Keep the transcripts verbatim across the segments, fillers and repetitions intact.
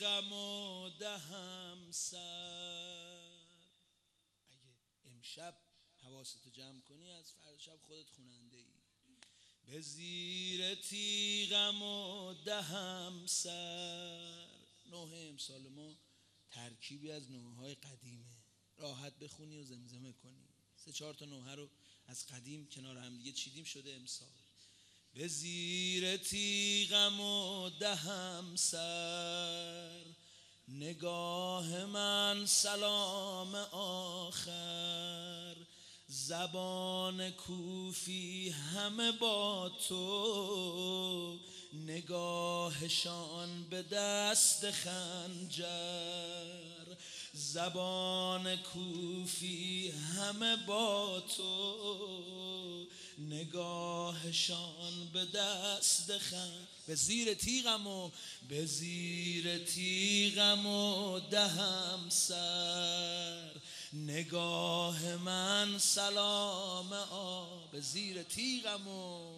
تیغم و دهم سر. اگه امشب حواستو جمع کنی از فردا شب خودت خوننده ای. به زیر تیغم و دهم سر. نوحه امسال ما ترکیبی از نوحه های قدیمه، راحت بخونی و زمزمه کنی. سه چهار تا نوحه رو از قدیم کنار هم دیگه چیدیم شده امسال. به زیر تیغم و دهم سر، نگاه من سلام آخر. زبان کوفی همه با تو، نگاهشان به دست خنجر. زبان کوفی همه با تو، نگاهشان به دست خنجر. به زیر تیغم و به زیر تیغم و دهم سر، نگاه من سلام آ. به زیر تیغم و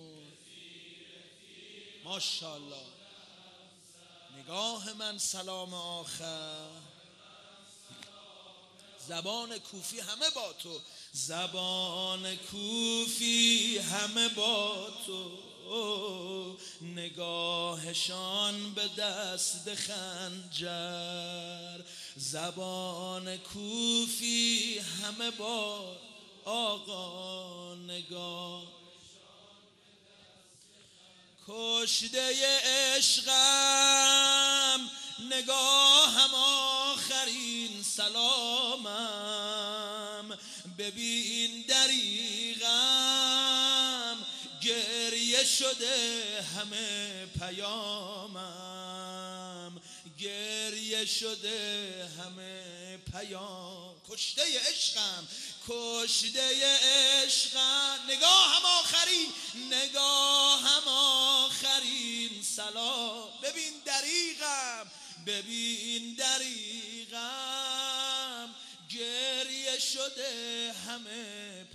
ماشاءالله، نگاه من سلام آخر. زبان کوفی همه با تو، زبان کوفی همه با تو، نگاهشان به دست خنجر. زبان کوفی همه با آقا، نگاه کشته عشقم، نگاهم آخرین سلامم. ببین دریغم، گریه شده همه پیامم. گریه شده همه پیام. کشته عشقم، کشته عشقم، نگاهم آخرین، نگاهم آخرین سلام. ببین دریغم، ببین دریغم، گریه شده همه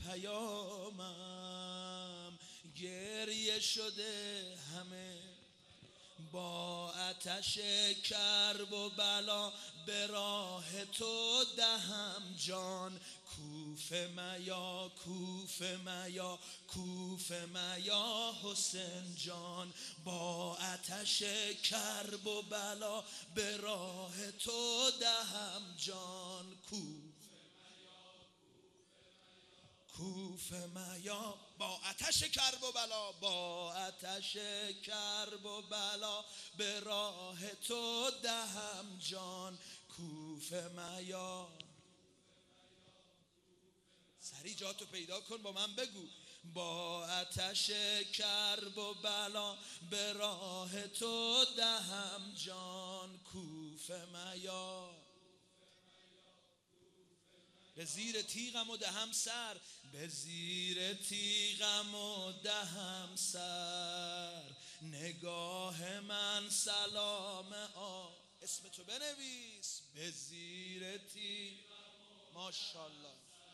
پیامم. گریه شده همه. با آتش کرب و بلا به راه تو دهم جان. کوفه میا، کوفه میا، کوفه میا حسین جان. با آتش کرب و بلا به راه تو دهم جان. کوفه میا، با آتش کرب و بلا، با آتش کرب و بلا به راه تو دهم جان. کوفه میا. سری جاتو پیدا کن با من بگو. با آتش کرب و بلا به راه تو دهم جان. کوفه میا. به زیر تیغم و دهم سر، به زیر تیغم و دهم سر. نگاه من سلام آ. اسم تو بنویس. به زیر تیغم، ماشاءالله.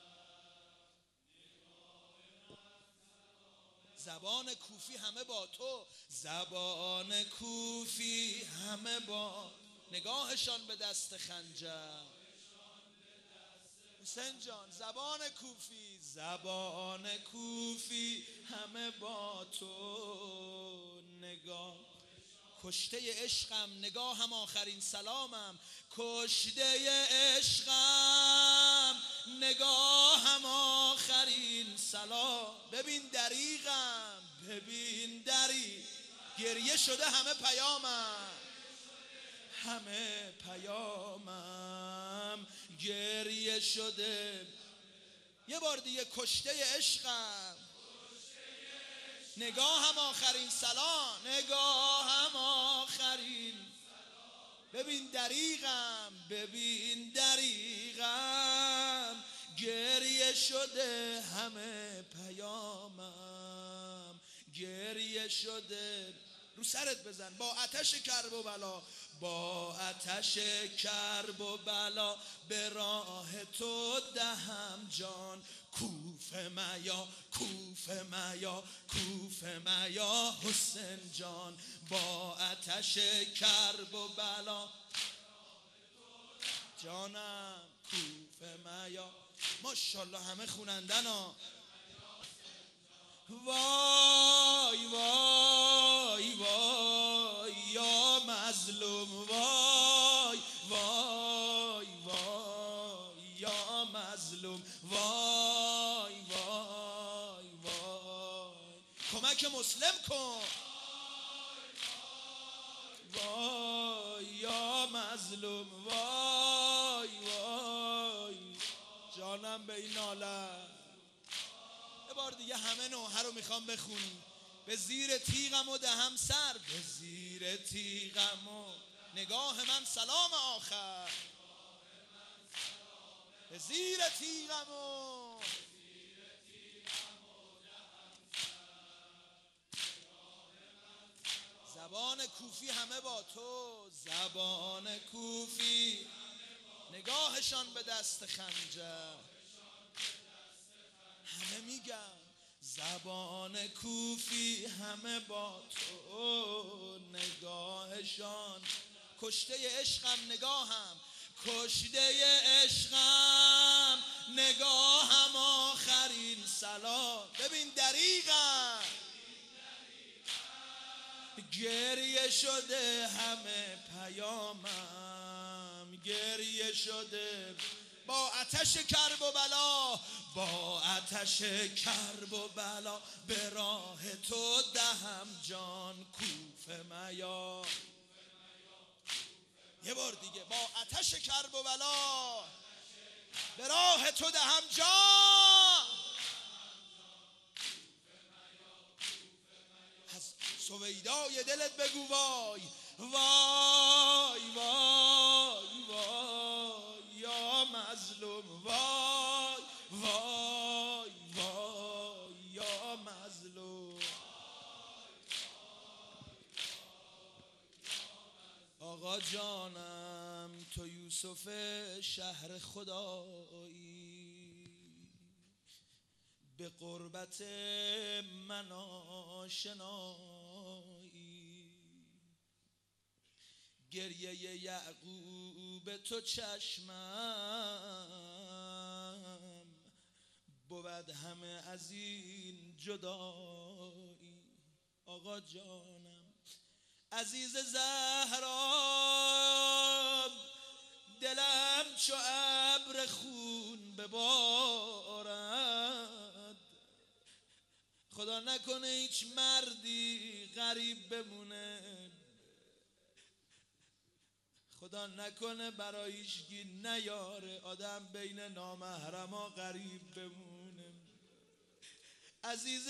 زبان کوفی همه با تو، زبان کوفی همه با. نگاهشان به دست خنجر. حسین جان، زبان کوفی، زبان کوفی همه با تو، نگاه کشته عشقم، نگاهم آخرین سلامم. کشته عشقم، نگاهم آخرین سلام. ببین دریغم، ببین دریغ، گریه شده همه پیامم. همه پیامم گریه شده. یه بار دیگه. کشته عشقم، نگاهم آخرین سلام. نگاهم آخرین. ببین دریغم، ببین دریغم، گریه شده همه پیامم. گریه شده. رو سرت بزن. با آتش کرب و بلا، با آتش کرب و بلا به راه تو دهم جان. کوفه میا، کوفه میا، کوفه میا حسین جان. با آتش کرب و بلا جانم کوفه میا. ماشاءالله همه خونندن ها. وای وای وای یا مظلوم، وای وای وای یا مظلوم، وای وای وای کمک مسلم کن. وای یا مظلوم، وای وای جانم به این ناله. یه بار دیگه همه نوحه رو میخوام بخونیم. به زیر تیغم و دهم سر، به زیر تیغم و نگاه من سلام آخر، به زیر تیغم و زبان کوفی همه با تو، زبان کوفی نگاهشان به دست خنجر. همه میگن زبان کوفی همه با تو، نگاهشان کشته عشقم نگاهم، کشته عشقم نگاهم آخرین سلام. ببین دریغم گریه شده همه پیامم، گریه شده با آتش کرب و بلا، با آتش کرب و بلا به راه تو دهم جان کوفه میا. یه بار دیگه با آتش کرب و بلا به راه تو دهم جان. از سویدای دلت بگو وای وای وای وای یا مظلوم، وای وای وای یا مظلوم. آقا جانم تو یوسف شهر خدایی، به قربت من آشنایی، گریه یعقوب تو چشمم، بود همه از این جدایی. آقا جانم عزیز زهرا، دلم چو ابر خون ببارد، خدا نکنه هیچ مردی غریب بمونه، خدا نکنه برایش گی نیاره آدم بین نامحرما غریب بمونه. عزیز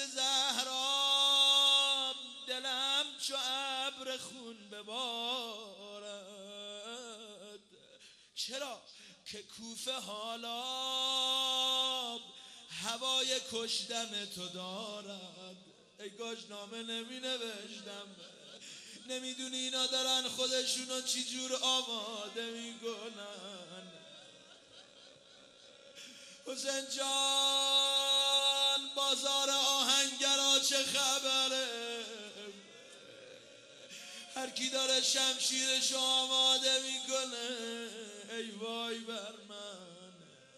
زهرا دلم چو ابر خون ببارد، چرا که کوفه حالا هوای کشتن تو دارد. ای کاش نامه نمی نوشتم، نمیدونی اینا دارن خودشونو چی جور آماده میکنن. حسین جان بازار آهنگرا چه خبره، هر کی داره شمشیرشو آماده میکنه. ای وای بر من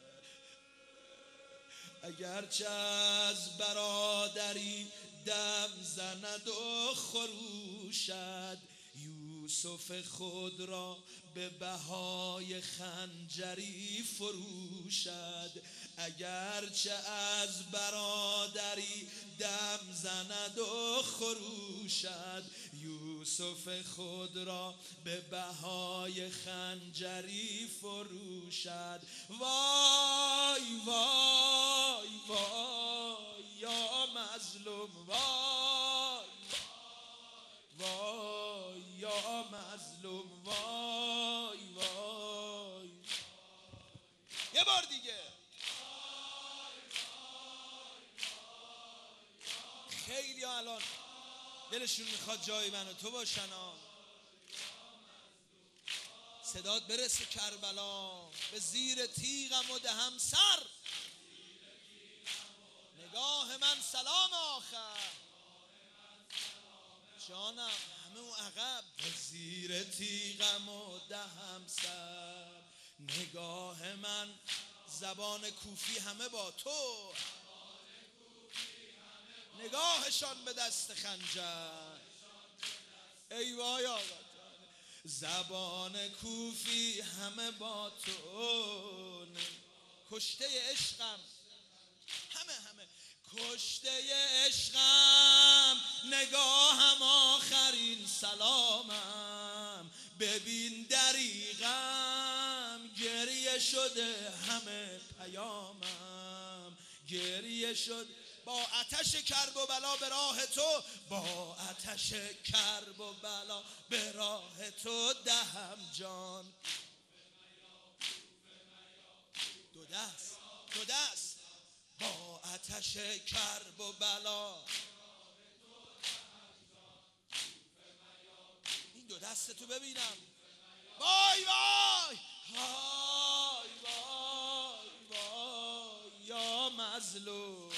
اگرچه از برادری دم زند و خروشد، یوسف خود را به بهای خنجری فروشد. اگرچه از برادری دم زند و خروشد، یوسف خود را به بهای خنجری فروشد. وای وای وای یا مظلوم، وای وای یا مظلوم، وای وای. یه بار دیگه خیلی ها الان دلشون میخواد جای من و تو باشن ها. صدات برسه کربلا، به زیر تیغم و دهم سر، نگاه من سلام آخر. جانم همه اون عقب، به زیر تیغم و دهم سر، نگاه من زبان کوفی همه با تو، نگاهشان به دست خنجر. ای وای آقا جان، زبان کوفی همه با تو، کشته عشقم همه همه کشته عشقم، نگاهم آخرین سلامم. ببین دریغم گریه شده همه پیامم، گریه شد با آتش کرب و بلا به راه تو، با آتش کرب و بلا به راه تو دهم جان. دو دست دو دست با آتش کرب و بلا، این دو دست تو ببینم. وای وای وای وای وای یا مظلوم،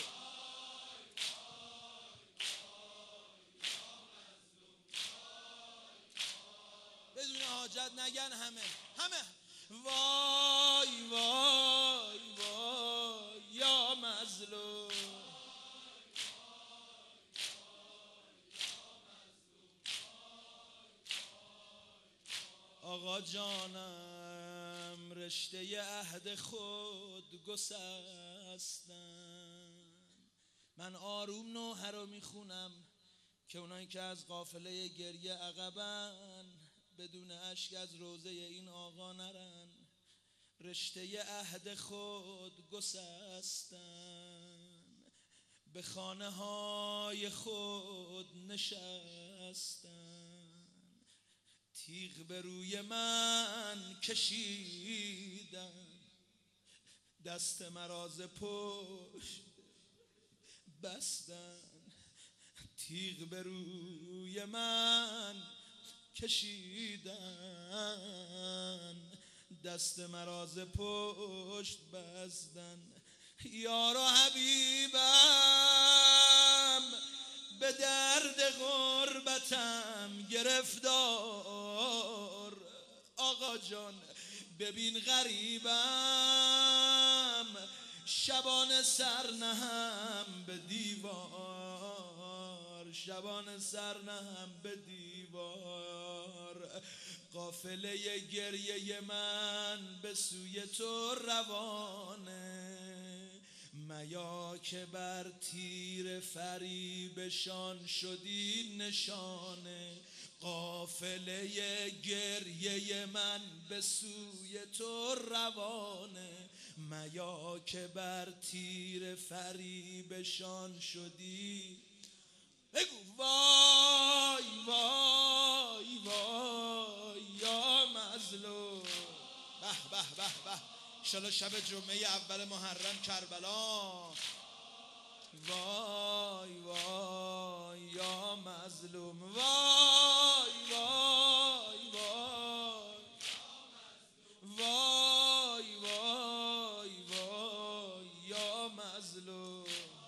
بدون حاجت نگن همه همه. وای وای وای یا مظلوم، آقا جانم رشته عهد خود گسستن. من آروم نوحه رو میخونم که اونایی که از قافله گریه عقبن بدون اشک از روزه این آقا نرن. رشته عهد خود گسستن، به خانه های خود نشستن، تیغ به روی من کشیدن، دست مرا ز پشت بستن، تیغ به روی من کشیدن، دست مرا ز پشت بستن. یار و حبیبم به درد غربتم گرفتار، آقا جان ببین غریبم شبان سر نهم به دیوار، شبان سر نهم به دیوار. قافله گریه من به سوی تو روانه، میا که بر تیر فریبشان شدی نشانه. قافله گریه من به سوی تو روانه، میا که بر تیر فریبشان شدی. بگو وای وای وای یا مظلوم. به به به به، انشالله شب جمعه اول محرم کربلا. وای وای یا مظلوم، وای وای وای وای وای وای یا مظلوم.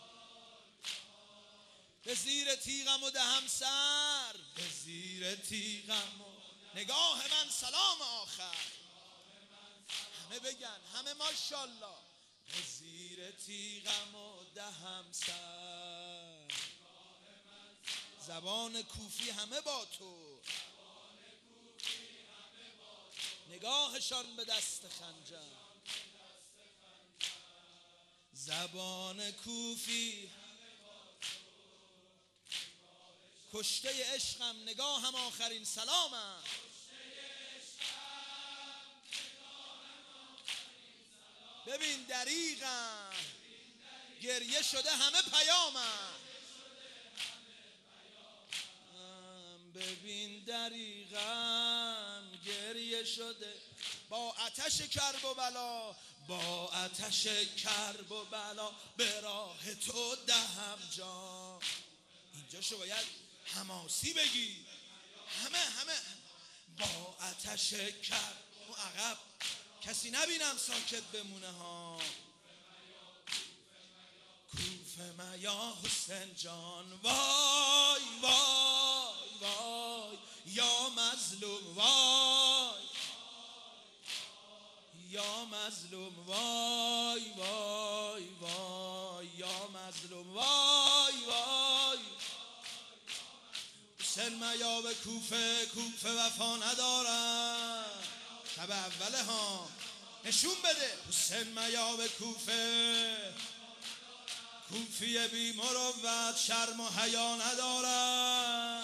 به زیر تیغم و دهم سر، به زیر تیغم و نگاه من سلام آخر. همه بگن همه ماشاءالله. به زیر تیغم و دهم سر، زبان کوفی همه با تو، نگاهشان به دست خنجر. زبان کوفی کشته عشقم، نگاهم آخرین سلامم. ببین دریغم گریه شده همه پیامم، ببین دریغم گریه شده با آتش کرب و بلا، با آتش کرب و بلا به راه تو دهم جان. اینجاشو باید حماسی بگی همه همه. با آتش کرب و عقب کسی نبینم ساکت بمونه ها. کوفه میا حسین جان، وای وای وای یا مظلوم، وای یا مظلوم وای وای وای یا مظلوم وای وای حسین میاب کوفه کوفه وفا ندارم شب اوله ها نشون بده حسین میاب کوفه کوفی بی مروت شرم و حیا ندارم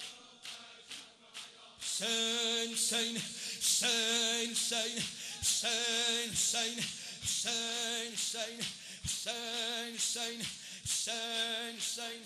حسین حسین حسین حسین حسین حسین حسین حسین حسین حسین حسین حسین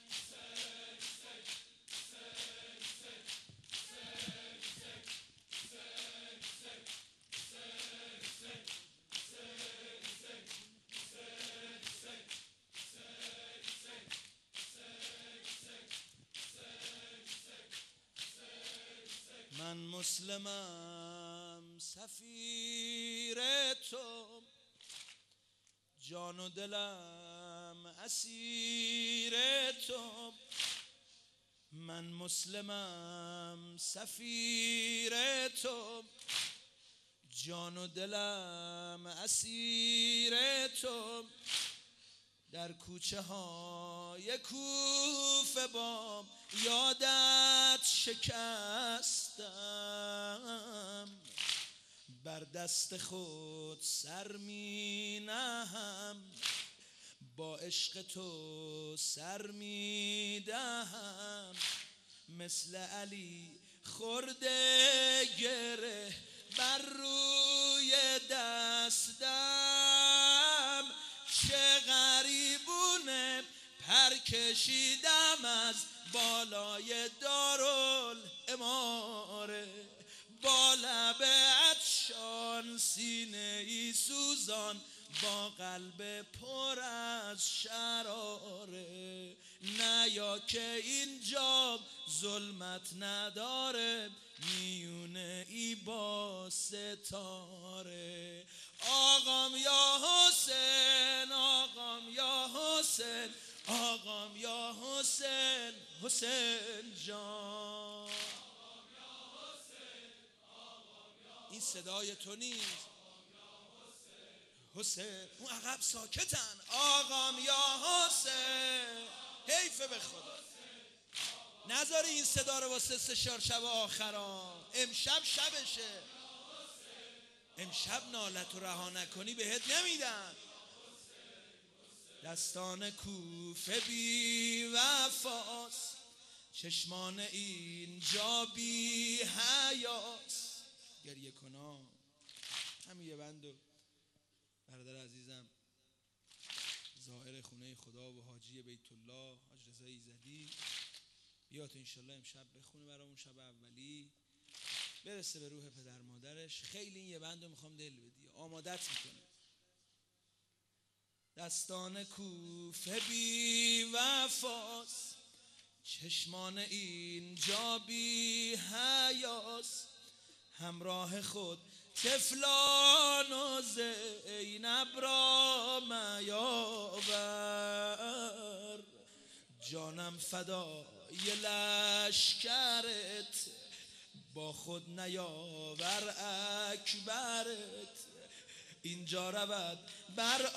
من مسلمم سفیر تو جان و دلم اسیر تو من مسلمم سفیر تو جان و دلم اسیر تو در کوچه های کوفه با یادت شکستم بر دست خود سر می نهم با عشق تو سر می دهم مثل علی خورده گره بر روی دستم چه غریبونه پر کشیدم از بالای دارالاماره با لب عطشان سینه ای سوزان با قلب پر از شراره نه یا که اینجا ظلمت نداره میونه ای با ستاره آقام یا حسین آقام یا حسین آقام یا حسین حسین جان این صدای تو نیست حسین اون عقب ساکتن آقام یا حسین حیفه به خدا نذاری این صدا رو واسه سه چهار شب آخرام امشب شبشه امشب نالت رو رها نکنی بهت نمیدن دستان کوفه بی وفاست چشمان اینجا بی حیاست گریه کنام همین یه بندو برادر عزیزم زائر خونه خدا و حاجی بیت الله حاج رضا ایزدی بیاد انشالله امشب بخونه برامون شب اولی برسه به روح پدر مادرش خیلی این یه بندو میخوام دل بدی آمادت میکنه دستان کوفه بی وفاست چشمان اینجا بی حیاست همراه خود طفلان و زینب را میاور جانم فدای لشکرت با خود نیاور اکبرت اینجا رود بر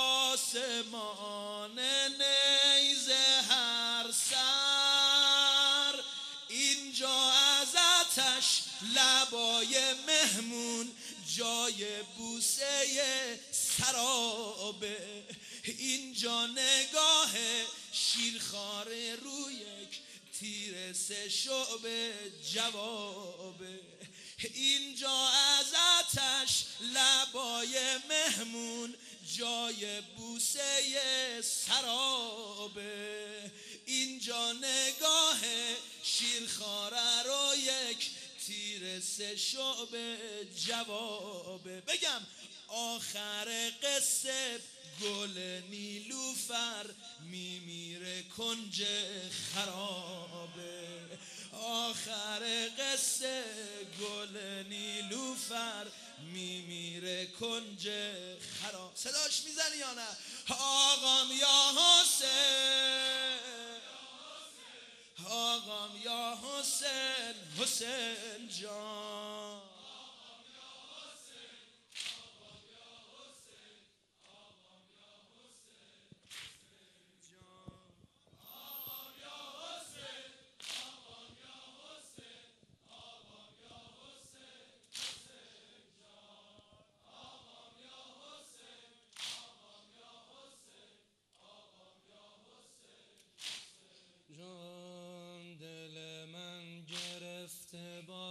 آسمان نیزه هر سر اینجا از آتش لبای مهمون جای بوسه سرابه اینجا نگاه شیرخواره روی یک تیر سه شعبه جوابه اینجا از آتش لبای مهمون جای بوسه سرابه اینجا نگاه شیرخواره رو یک تیر سه شعبه جوابه بگم آخر قصه گل نیلوفر میمیره کنج خرابه آخر قصه گل نیلوفر میمیره کنج خراب صداش میزنی یا نه آقام یا حسین آقام یا حسین حسین جان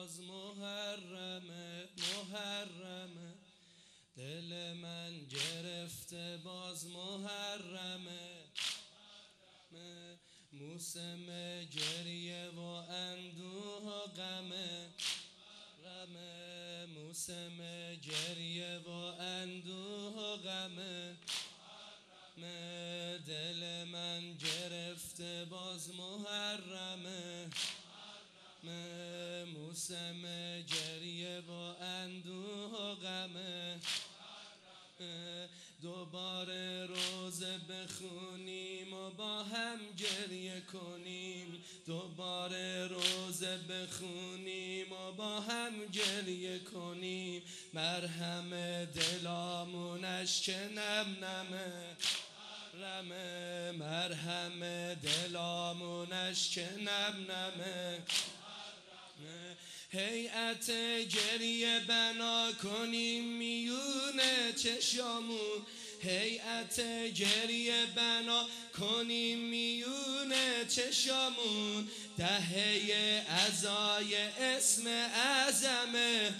باز محرمه محرمه دل من گرفته باز محرمه موسم گریه و اندوه و غمه غمه موسم گریه و اندوه و غمه دل من گرفته باز محرمه موسم گریه و اندوه و غمه دوباره روزه بخونیم و با هم گریه کنیم دوباره روزه بخونیم و با هم گریه کنیم مرهم دلامونش که نم نمه رمه مرهم دلامونش که نم نمه هیئت گریه بنا کنیم میونه چشامون هیئت گریه بنا کنیم میونه چشامون دهه عزای اسم اعظمه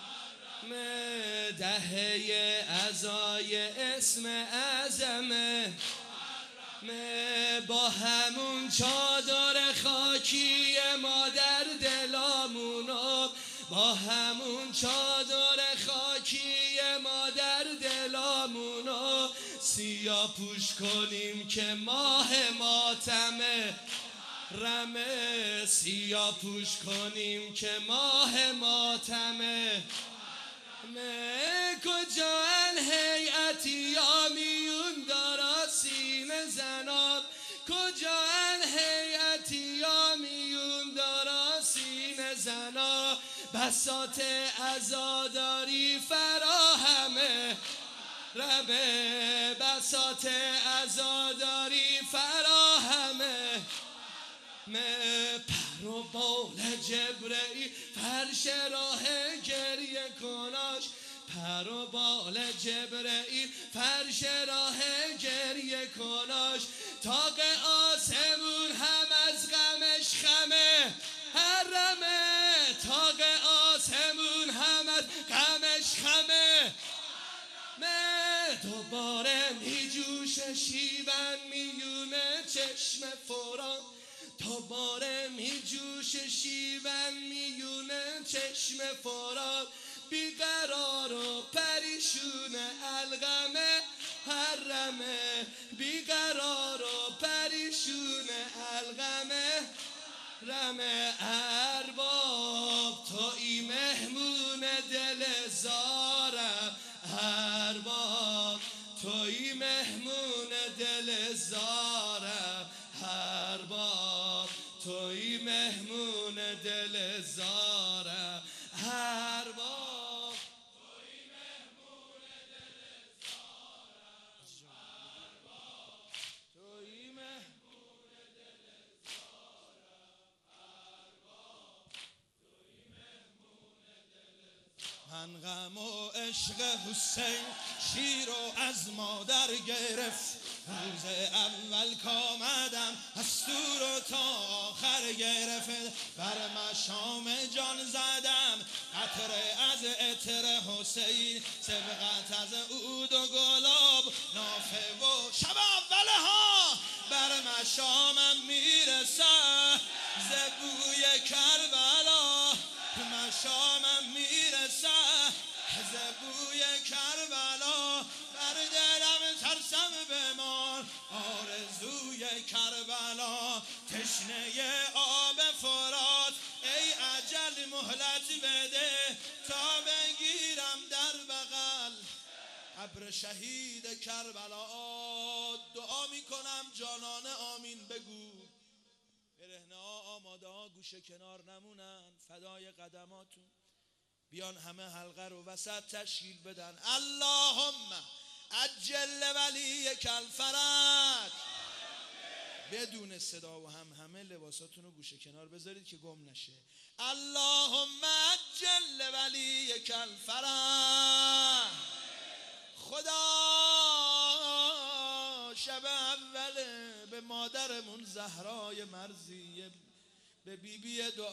دهه عزای اسم اعظمه با همون چادر خاکی مادر دلامونو با همون چادر خاکی مادر دلامونو سیاه پوش کنیم که ماه ماتمه رمه سیاه پوش کنیم که ماه ماتمه کجا هیئتی یا میون دارا سینه زناب کجا هیئتی یا میون دارا سینه زنا بساط عزاداری فراهمه ربه بساط عزاداری فراهمه پر و بال جبرئیل فرش راه گریه کناش پر و بال جبرئیل فرش راه گریه کناش تاق آسمون هم از غمش خمه حرمه تاق آسمون هم از غمش خمه دوباره می جوش شیون میونه چشم فوران دوباره می جوش شیون میونه چشم فوران بیقرار و پریشون الغمه حرمه بیقرار و پریشون الغمه رمه ارباب توی مهمون دل زارم ارباب توی مهمون دل زارم ارباب توی مهمون دل زارم ارباب توی مهمون دل زارم ارباب توی مهمون دل زارم ارباب توی مهمون دل من غم و عشق حسین شیر و از مادر گرفت روز اول کامدم از تو رو تا آخر گرفت بر مشام جان زدم قطره از عطر حسین سبقت از عود و گلاب نافه و شب اول ها بر مشامم میرسه زبوی کربلا مشامم میرسه زبوی کربلا بر دلم ترسم بمان آرزوی کربلا تشنه آب فرات ای اجل مهلت بده تا بگیرم در بغل قبر شهید کربلا دعا میکنم جانانه آمین بگو برهنه ها آماده ها گوشه کنار نمونن فدای قدماتون بیان همه حلقه رو وسط تشکیل بدن اللهم عجل ولی کالفرج بدون صدا و هم همه لباساتون رو گوشه کنار بذارید که گم نشه اللهم عجل ولی کالفرج خدا شب اول به مادرمون زهرای مرضیه به بی بی دو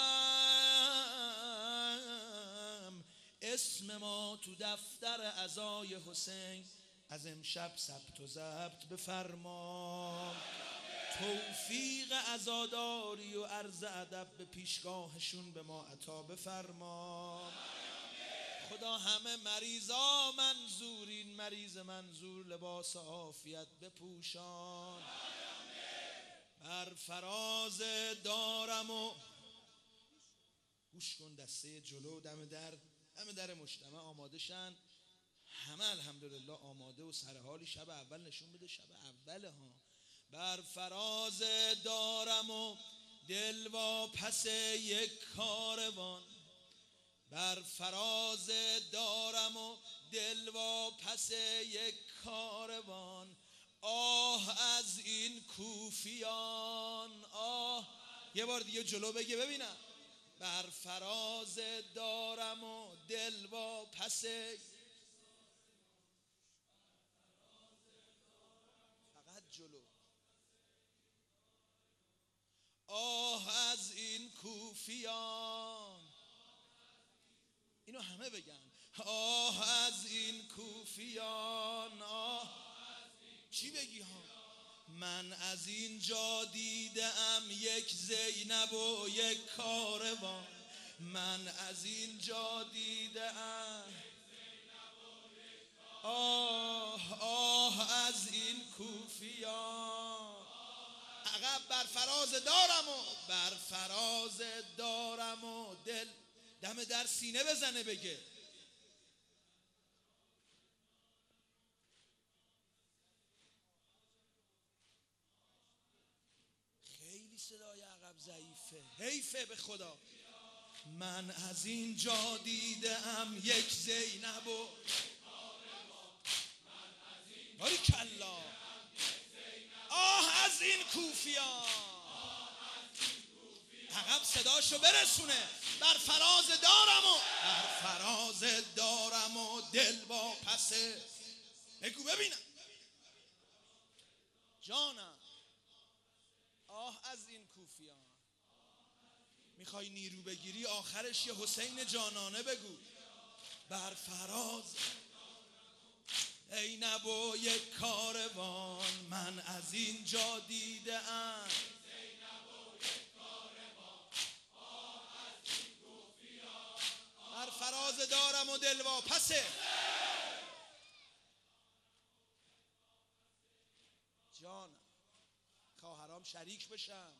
عالم اسم ما تو دفتر عزای حسین از امشب ثبت و ضبط بفرما توفیق عزاداری و عرض ادب به پیشگاهشون به ما عطا بفرما خدا همه مریضا منظورین مریض منظور لباس عافیت بپوشان بر فراز دارم و گوش کن دسته جلو دم در دم در مجتمع آماده شن همه الحمدلله آماده و سرحالی شب اول نشون بده شب اوله ها بر فراز دارم و دل و پس یک کاروان بر فراز دارم و دل و پس یک کاروان آه از این کوفیان آه یه بار دیگه جلو بگه ببینم بر فراز دارم و دل و پس فقط جلو آه از این کوفیان اینو همه بگن آه از این کوفیان آه چی بگی ها من از اینجا دیدم یک زینب و یک کاروان من از اینجا دیدم آه آه از این کوفیان عقب بر فراز دارم و بر فراز دارم و دل دم در سینه بزنه بگه خیلی صدای عقب ضعیفه حیفه به خدا من از اینجا دیدم یک زینب و باری کلا آه از این کوفیان عقب صداشو برسونه بر فراز دارم و بر فراز دارم و دل با پسه بگو ببینم جانم آه از این کوفیان میخوای نیرو بگیری آخرش یه حسین جانانه بگو بر فراز زینب و یک کاروان من از اینجا دیدم بر فراز دارم و دل واپسه جانم خواهرام شریک بشم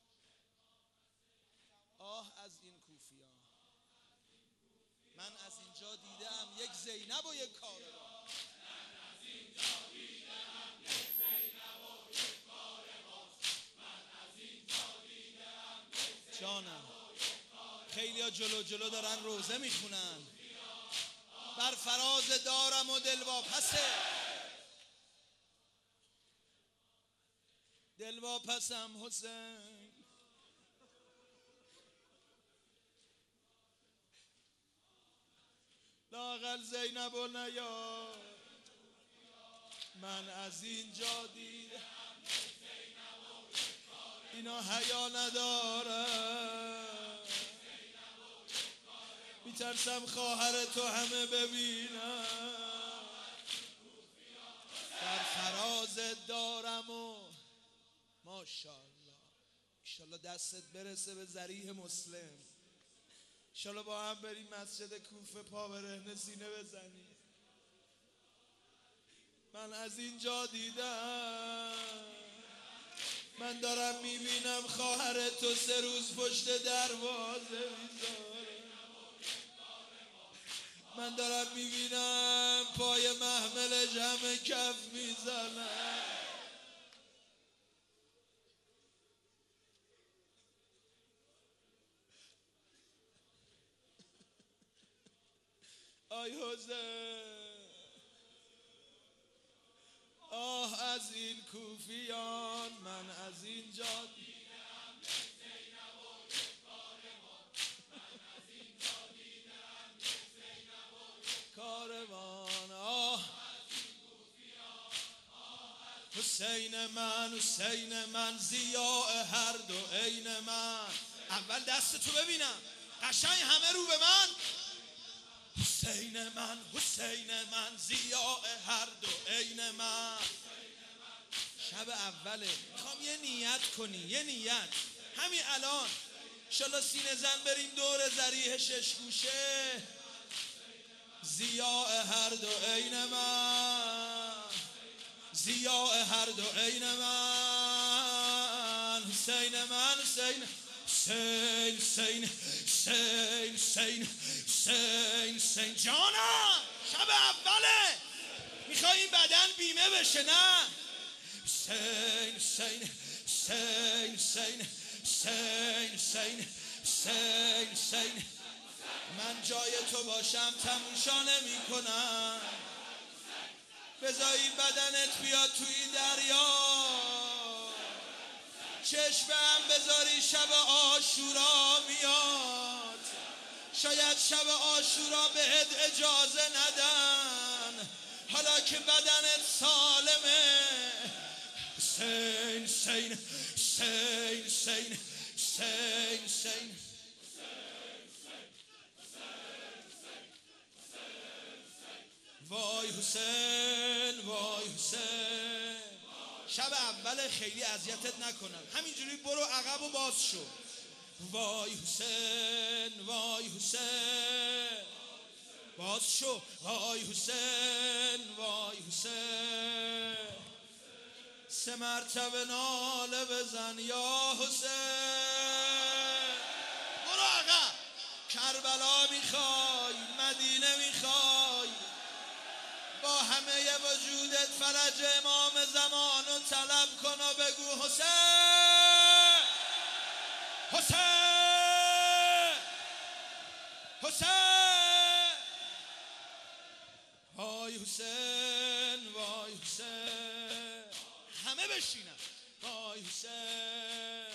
آه از این کوفیان من از اینجا دیدم یک زینب و یک کاروان جانم خیلی ها جلو جلو دارن روزه میخونن بر فراز دارم و دل واپسه دل واپسم حسین لااقل زینب و نیار من از اینجا دیدم اینا حیا ندارم میترسم خواهر تو همه ببینم در فراز دارم و ماشاءالله انشالله دستت برسه به ذریح مسلم انشالله با هم بریم مسجد کوفه پا برهنه سینه بزنیم من از اینجا دیدم من دارم میبینم خواهر تو سه روز پشت دروازه میذاره من دارم میبینم پای محمل جمع کف میزنم آی حسین آه از این کوفیان من از اینجا دیدم زینب و یک کاروان من از اینجا دیدم زینب و یک کاروان آه از این کوفیان آه از حسین من حسین من ضیاء هر دو عین من. اول دست تو ببینم قشنگ همه رو به من. حسین من حسین من ضیاء هر دو عین من. شب اوله میخوام یه نیت کنی، یه نیت همین الان انشالله سینه زن بریم دور ذریح شش گوشه. ضیاء هر دو عین من، ضیاء هر دو عین من. حسین من حسین حسین حسین حسین حسین حسین حسین جانم شب اوله میخوای این بدن بیمه بشه نه؟ حسین حسین حسین حسین حسین حسین حسین حسین من جای تو باشم تموشا نمی کنم. بذاری بدنت بیاد توی این دریا، چشمم بذاری شب عاشورا میاد. شاید شب عاشورا بهت اجازه ندن حالا که بدنت سالمه. حسین حسین حسین حسین حسین حسین وای حسین وای حسین. شب اول خیلی اذیتت نکنم، همینجوری برو عقب و باز شو. وای حسین وای حسین باز شو. وای حسین وای حسین سه مرتبه ناله بزن یا حسین. برو عقب. کربلا میخوای، مدینه میخوای، با همه وجودت فرج امام زمان رو طلب کن و بگو حسین حسین حسین. وای حسین وای حسین همه بشینن. وای حسین.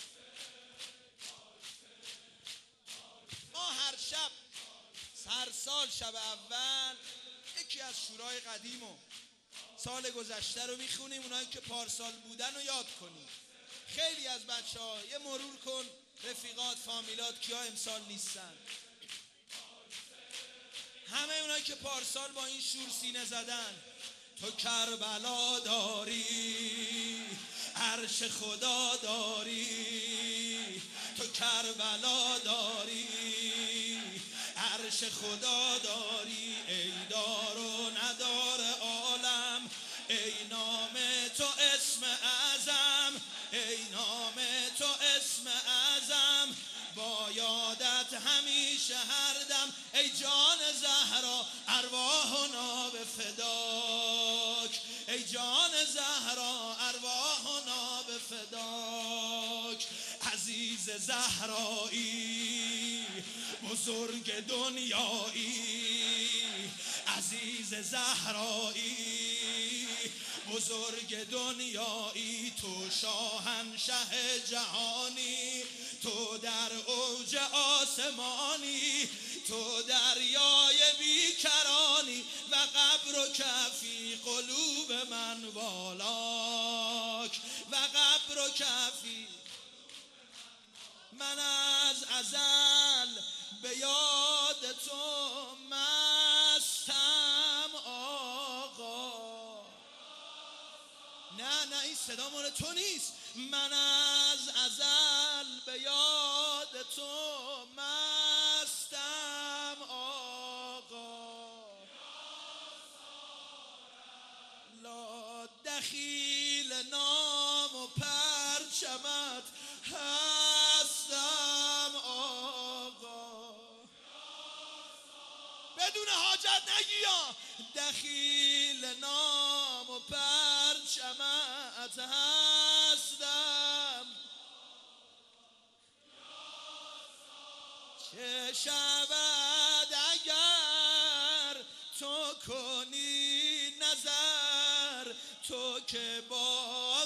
ما هر شب هر سال شب اول یکی از شورای قدیم و سال گذشته رو میخونیم، اونایی که پارسال بودن رو یاد کنیم. خیلی از بچه ها یه مرور کن رفیقات فامیلات کیا امسال نیستن. همه اونایی که پارسال با این شور سینه زدن. تو کربلا داری، عرش خدا داری. تو کربلا داری، عرش خدا داری. ای دار و ندار عالم، ای نام تو اسم اعظم، ای نام تو اسم اعظم. با یادت همیشه هر دم، ای جان زهرا ارواحنا به فداک. ای جان زهرا ارواحنا به فداک. عزیز زهرایی بزرگ دنیایی، عزیز زهرایی بزرگ دنیایی. تو شاهنشه جهانی، تو در اوج آسمانی. تو دریای بیکرانی و قبر و کفی قلوب من والاک. و قبر و کفی من از ازل به یاد تو مستم آقا. نه نه این صدا مال تو نیست. من از ازل به یاد تو مستم آقا. لا دخیل نام و پرچمت هستم آقا. بدون حاجت نگیا. دخیل نام و پرچمت هستم. چه شود اگر تو کنی نظر، تو که با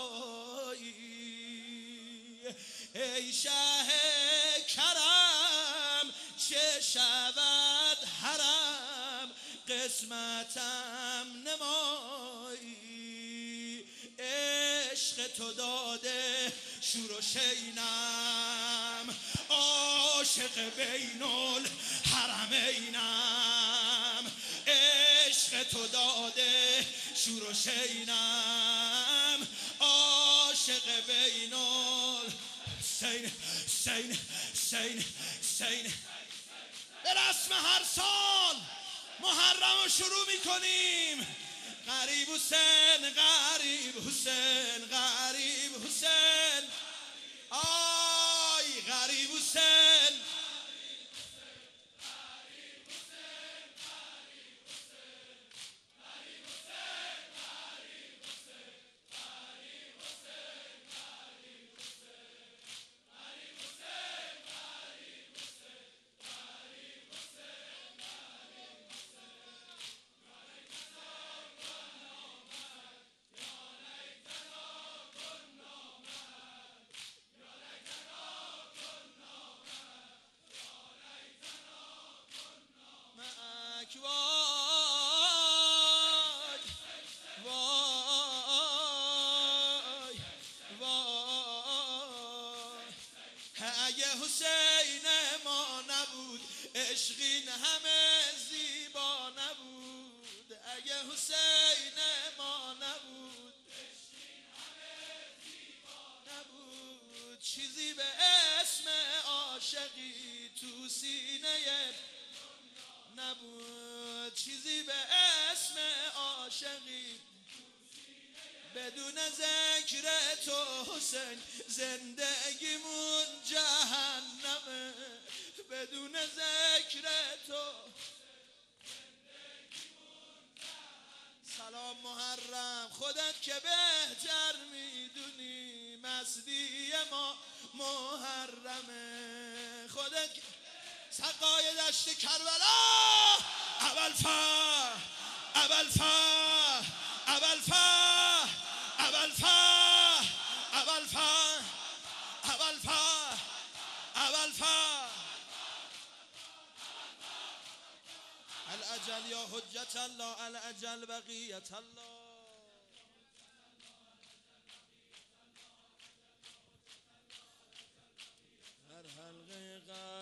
وفایی. ای شه کرم چه شود حرم، قسمتم نمایی. عشق تو داده شور و شینم، عاشق بین الحرمینم، عشق تو داده شور و شینم، عاشق بین الحسین حسین حسین حسین. به رسم هر سال محرم رو شروع میکنیم. غریب حسین غریب حسین غریب حسین، آی غریب حسین. اگه حسین ما نبود عشقین همه زیبا نبود، اگه حسین ما نبود نبود چیزی به اسم عاشقی تو سینه نبود، چیزی به اسم عاشقی. بدون ذکر تو حسین زندگیمون جهنمه، بدون ذکر تو. سلام محرم، خودت که بهتر میدونی مستی ما محرمه، خودت که سقای دشت کربلا. اول فر اول فر اول فر اول فر اول فر اول فر اول فر الاجل یا حجت الله، الاجل بقیت الله. هر حلقه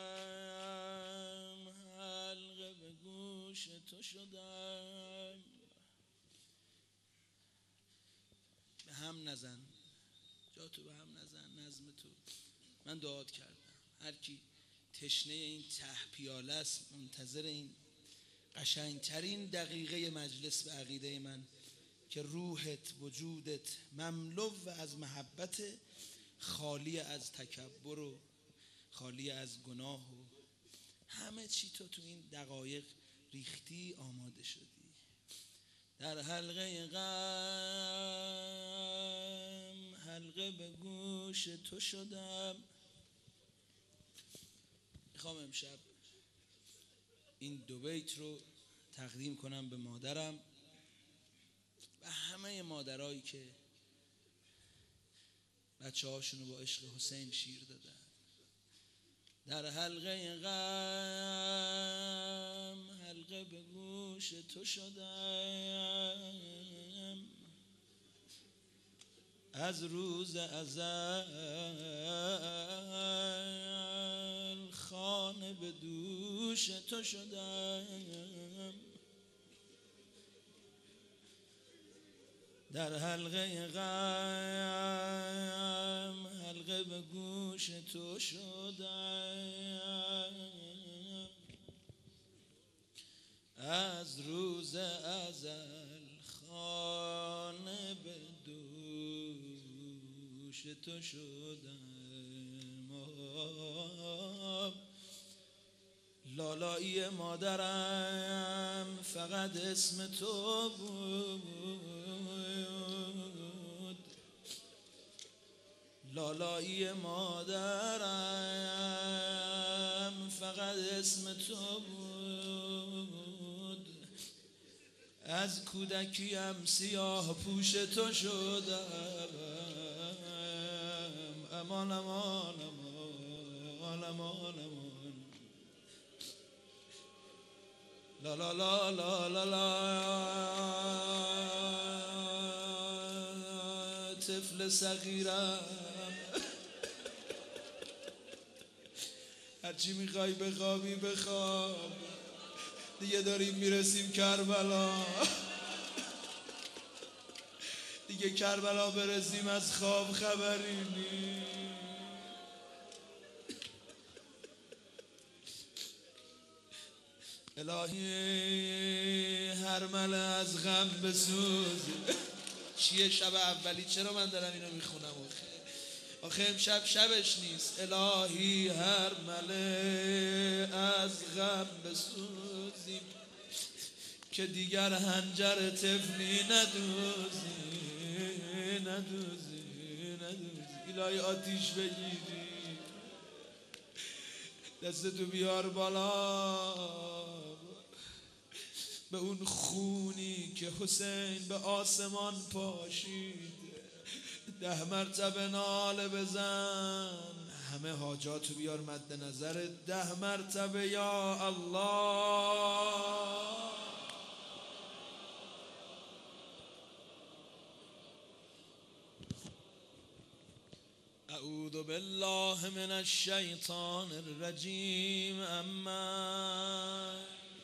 غم حلقه به گوش تو شدم. به هم نزن، جا تو به هم نزن، نظم تو. من دعات کردم هر کی تشنه این ته پیاله است منتظر این قشنگترین دقیقه مجلس به عقیده من که روحت وجودت مملو از محبت، خالی از تکبر و خالی از گناه و همه چی تو تو این دقایق ریختی آماده شدی. در حلقه غم حلقه به گوش تو شدم. میخوام امشب این دو بیت رو تقدیم کنم به مادرم و همه مادرایی که بچه هاشونو با عشق حسین شیر دادن. در حلقه غم حلقه به گوش تو شدم، از روز ازل خانه به دوش تو شدم. در حلقه غم حلقه به گوش تو شدم، از روز ازل خانه به دوش تو شدم. لالایی مادرم فقط اسم تو بود، لالایی مادرم فقط اسم تو بود. از کودکیم سیاه پوش تو شدم. امان امان امان امان امان. لا لا لا لا لا لا. طفل طفل صغیرم هرچی میخوای بخوابی بخواب دیگه داریم میرسیم کربلا دیگه کربلا برسیم از خواب خبری نیست الهی هر مله از غم بسوز چیه شب اولی چرا من دارم اینو میخونم آخه آخه امشب شبش نیست الهی هر مله از غم بسوزیم که دیگر هنجر طفلی ندوزی ندوزی ندوزی الهی آتیش بگیری دستتو بیار بالا به اون خونی که حسین به آسمان پاشید ده مرتبه ناله بزن همه حاجاتو بیار مد نظر ده مرتبه یا الله اعوذ بالله من الشیطان الرجیم اما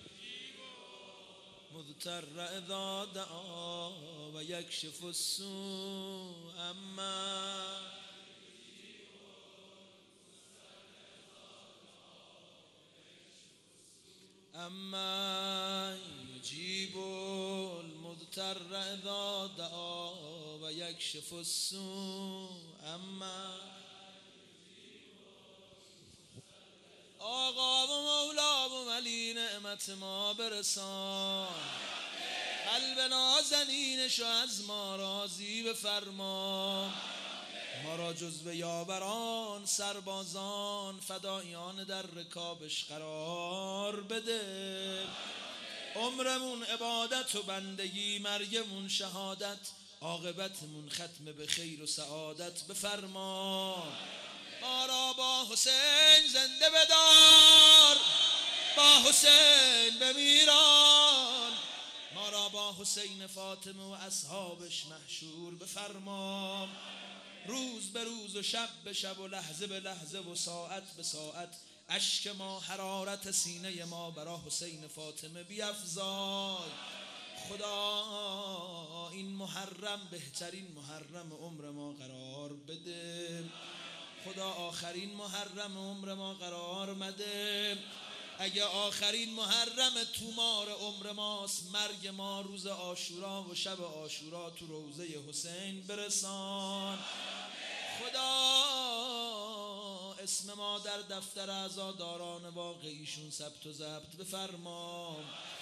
مضطر اذا دعا و یکشف السوء اما اما یجیب المضطر اذا دعا و یکشف السوء اما آقا و مولا و ولی نعمت ما برسان قلب نازنینشو از ما راضی بفرما ما را جزو یاوران سربازان فدایان در رکابش قرار بده عمرمون عبادت و بندگی مرگمون شهادت عاقبتمون ختم به خیر و سعادت بفرما ما را با حسین زنده بدار با حسین بمیران ما را با حسین فاطمه و اصحابش محشور بفرما روز به روز و شب به شب و لحظه به لحظه و ساعت به ساعت اشک ما حرارت سینه ما برا حسین فاطمه بیفزای خدا این محرم بهترین محرم عمر ما قرار بده خدا آخرین محرم عمر ما قرار مده اگه آخرین محرم تومار عمر ماست مرگ ما روز عاشورا و شب عاشورا تو روضه حسین برسان خدا اسم ما در دفتر عزاداران واقعیشون ثبت و ضبط بفرما